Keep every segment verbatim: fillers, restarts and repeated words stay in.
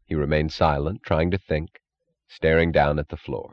He remained silent, trying to think, staring down at the floor.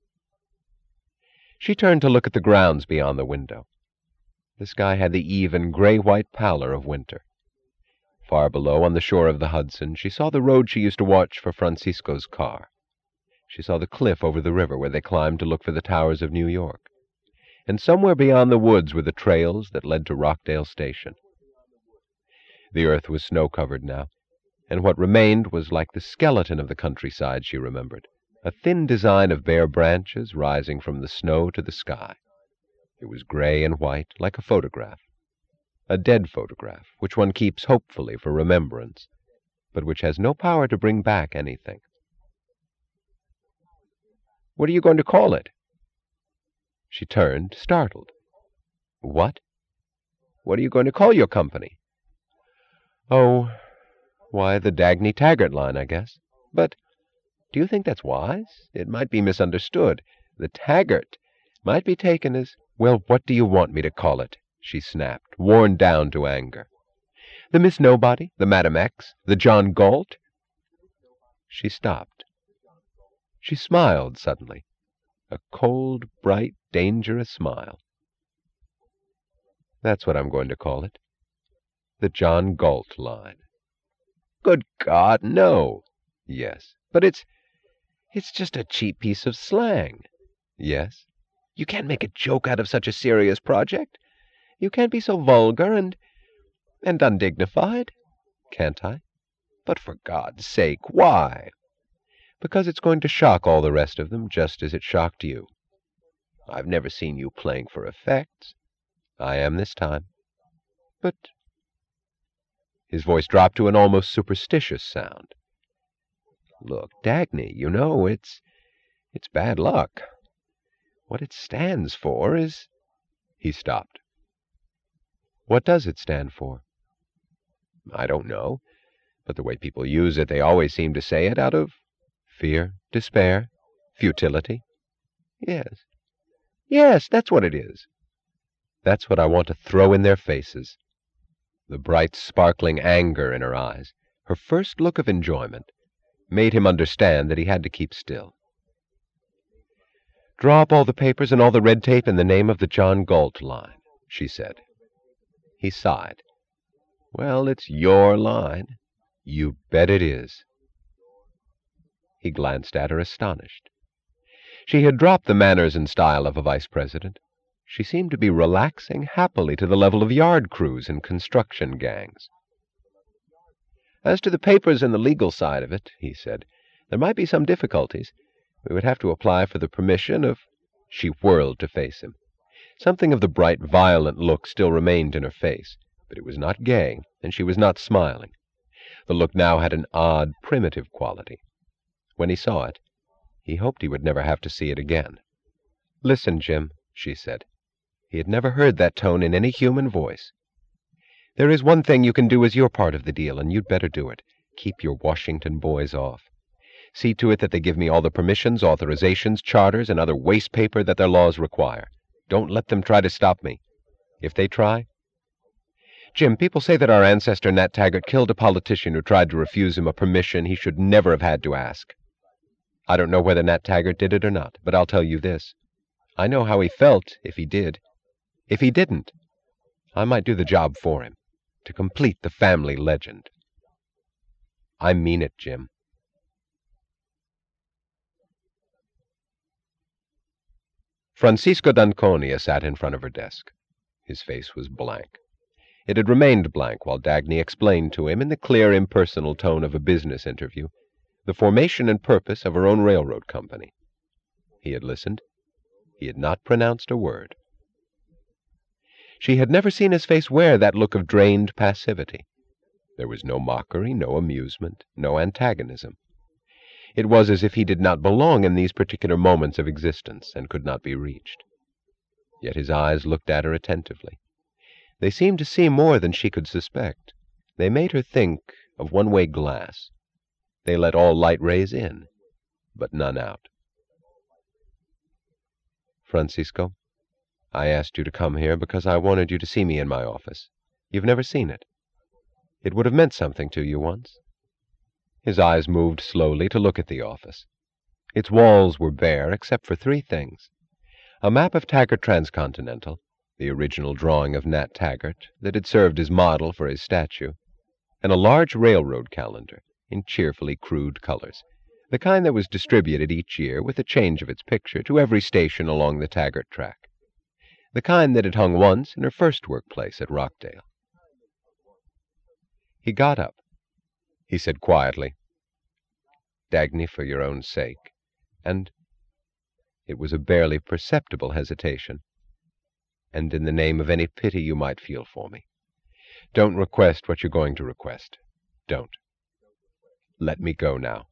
She turned to look at the grounds beyond the window. The sky had the even, gray-white pallor of winter. Far below, on the shore of the Hudson, she saw the road she used to watch for Francisco's car. She saw the cliff over the river where they climbed to look for the towers of New York. And somewhere beyond the woods were the trails that led to Rockdale Station. The earth was snow-covered now, and what remained was like the skeleton of the countryside she remembered, a thin design of bare branches rising from the snow to the sky. It was gray and white, like a photograph, a dead photograph, which one keeps hopefully for remembrance, but which has no power to bring back anything. "What are you going to call it?" She turned, startled. "What?" "What are you going to call your company?" "Oh, why, the Dagny Taggart Line, I guess. But do you think that's wise? It might be misunderstood. The Taggart might be taken as—" "Well, what do you want me to call it?" she snapped, worn down to anger. "The Miss Nobody? The Madam X? The John Galt?" She stopped. She smiled suddenly, a cold, bright, dangerous smile. "That's what I'm going to call it. The John Galt Line." "Good God, no!" "Yes." "But it's... it's just a cheap piece of slang." "Yes." "You can't make a joke out of such a serious project. You can't be so vulgar and... and undignified." "Can't I?" "But for God's sake, why?" "Because it's going to shock all the rest of them, just as it shocked you." "I've never seen you playing for effects." "I am this time." "But—" His voice dropped to an almost superstitious sound. "Look, Dagny, you know, it's... it's bad luck. What it stands for is—" He stopped. "What does it stand for?" "I don't know. But the way people use it, they always seem to say it out of—" "Fear, despair, futility?" "Yes. Yes, that's what it is." "That's what I want to throw in their faces." The bright, sparkling anger in her eyes, her first look of enjoyment, made him understand that he had to keep still. "Draw up all the papers and all the red tape in the name of the John Galt Line," she said. He sighed. "Well, it's your line." "You bet it is." He glanced at her, astonished. She had dropped the manners and style of a vice president. She seemed to be relaxing happily to the level of yard crews and construction gangs. "As to the papers and the legal side of it," he said, "there might be some difficulties. We would have to apply for the permission of—" She whirled to face him. Something of the bright, violent look still remained in her face, but it was not gay, and she was not smiling. The look now had an odd, primitive quality. When he saw it, he hoped he would never have to see it again. "Listen, Jim," she said. He had never heard that tone in any human voice. "There is one thing you can do as your part of the deal, and you'd better do it. Keep your Washington boys off. See to it that they give me all the permissions, authorizations, charters, and other waste paper that their laws require. Don't let them try to stop me. If they try... Jim, people say that our ancestor Nat Taggart killed a politician who tried to refuse him a permission he should never have had to ask. I don't know whether Nat Taggart did it or not, but I'll tell you this. I know how he felt if he did. If he didn't, I might do the job for him, to complete the family legend. I mean it, Jim." Francisco d'Anconia sat in front of her desk. His face was blank. It had remained blank while Dagny explained to him, in the clear, impersonal tone of a business interview, the formation and purpose of her own railroad company. He had listened. He had not pronounced a word. She had never seen his face wear that look of drained passivity. There was no mockery, no amusement, no antagonism. It was as if he did not belong in these particular moments of existence and could not be reached. Yet his eyes looked at her attentively. They seemed to see more than she could suspect. They made her think of one-way glass. They let all light rays in, but none out. "Francisco, I asked you to come here because I wanted you to see me in my office. You've never seen it. It would have meant something to you once. His eyes moved slowly to look at the office. Its walls were bare except for three things: a map of Taggart Transcontinental, the original drawing of Nat Taggart that had served as model for his statue, and a large railroad calendar in cheerfully crude colors, the kind that was distributed each year with a change of its picture to every station along the Taggart track, the kind that had hung once in her first workplace at Rockdale. He got up. He said quietly, "Dagny, for your own sake, and—" it was a barely perceptible hesitation, "and in the name of any pity you might feel for me, don't request what you're going to request. Don't. Let me go now."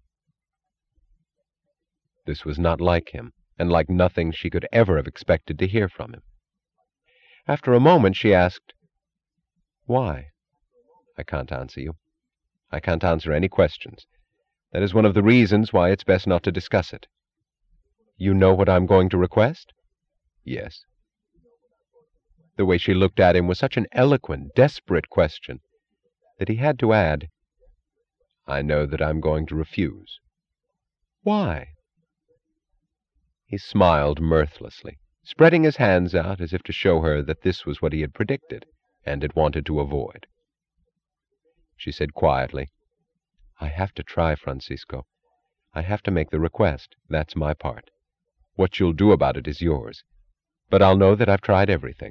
This was not like him, and like nothing she could ever have expected to hear from him. After a moment she asked, "Why?" "I can't answer you. I can't answer any questions. That is one of the reasons why it's best not to discuss it." "You know what I'm going to request?" "Yes." The way she looked at him was such an eloquent, desperate question that he had to add, "I know that I'm going to refuse." "Why?" He smiled mirthlessly, spreading his hands out as if to show her that this was what he had predicted and had wanted to avoid. She said quietly, "I have to try, Francisco. I have to make the request. That's my part. What you'll do about it is yours. But I'll know that I've tried everything."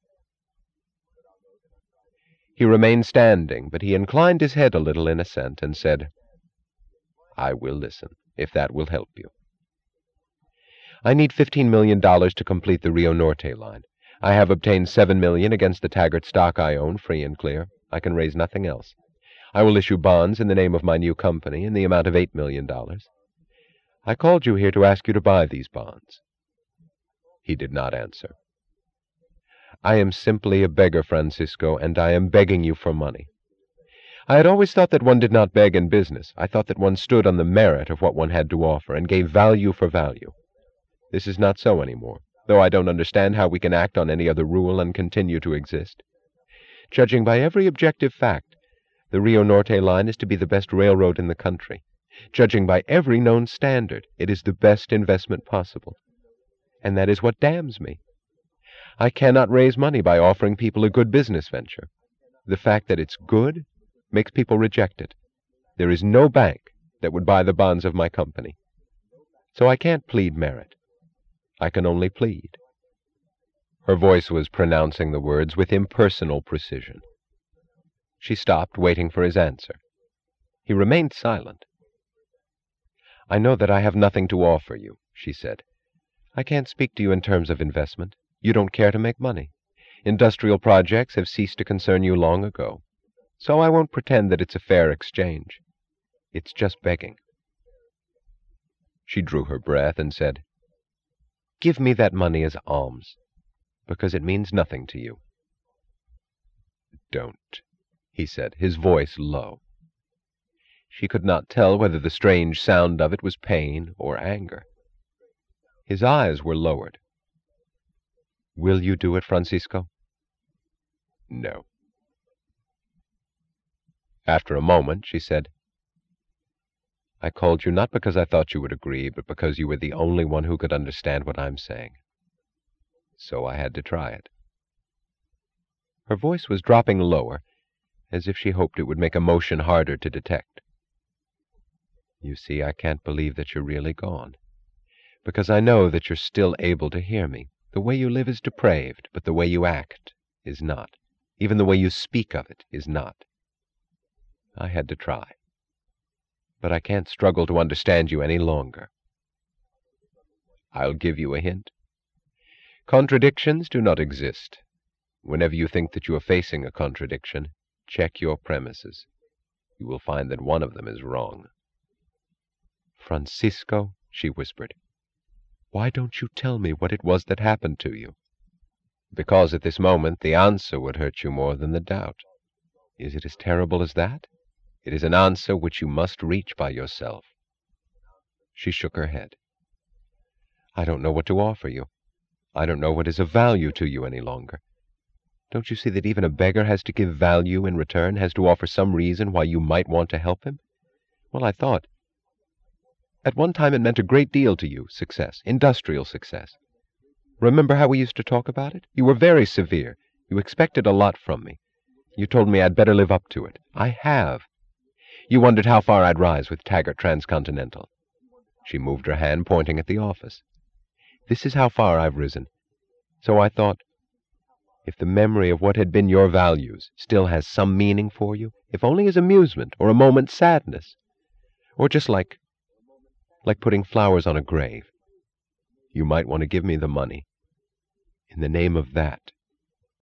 He remained standing, but he inclined his head a little in assent and said, "I will listen, if that will help you. I need fifteen million dollars to complete the Rio Norte line. I have obtained seven million against the Taggart stock I own, free and clear. I can raise nothing else. I will issue bonds in the name of my new company in the amount of eight million dollars. I called you here to ask you to buy these bonds." He did not answer. "I am simply a beggar, Francisco, and I am begging you for money. I had always thought that one did not beg in business. I thought that one stood on the merit of what one had to offer and gave value for value. This is not so anymore, though I don't understand how we can act on any other rule and continue to exist. Judging by every objective fact, the Rio Norte line is to be the best railroad in the country. Judging by every known standard, it is the best investment possible. And that is what damns me. I cannot raise money by offering people a good business venture. The fact that it's good makes people reject it. There is no bank that would buy the bonds of my company. So I can't plead merit. I can only plead." Her voice was pronouncing the words with impersonal precision. She stopped, waiting for his answer. He remained silent. "I know that I have nothing to offer you," she said. "I can't speak to you in terms of investment. You don't care to make money. Industrial projects have ceased to concern you long ago. So I won't pretend that it's a fair exchange. It's just begging." She drew her breath and said, "Give me that money as alms, because it means nothing to you." "Don't," he said, his voice low. She could not tell whether the strange sound of it was pain or anger. His eyes were lowered. "Will you do it, Francisco?" "No." After a moment, she said, "I called you not because I thought you would agree, but because you were the only one who could understand what I'm saying. So I had to try it." Her voice was dropping lower, as if she hoped it would make emotion harder to detect. "You see, I can't believe that you're really gone, because I know that you're still able to hear me. The way you live is depraved, but the way you act is not. Even the way you speak of it is not. I had to try. But I can't struggle to understand you any longer. I'll give you a hint. Contradictions do not exist. Whenever you think that you are facing a contradiction, check your premises. You will find that one of them is wrong." "Francisco," she whispered, "why don't you tell me what it was that happened to you?" "Because at this moment the answer would hurt you more than the doubt." "Is it as terrible as that?" "It is an answer which you must reach by yourself." She shook her head. "I don't know what to offer you. I don't know what is of value to you any longer. Don't you see that even a beggar has to give value in return, has to offer some reason why you might want to help him? Well, I thought, at one time it meant a great deal to you, success, industrial success. Remember how we used to talk about it? You were very severe. You expected a lot from me. You told me I'd better live up to it. I have. You wondered how far I'd rise with Taggart Transcontinental. She moved her hand, pointing at the office. This is how far I've risen. So I thought, if the memory of what had been your values still has some meaning for you, if only as amusement or a moment's sadness, or just like, like putting flowers on a grave, you might want to give me the money in the name of that.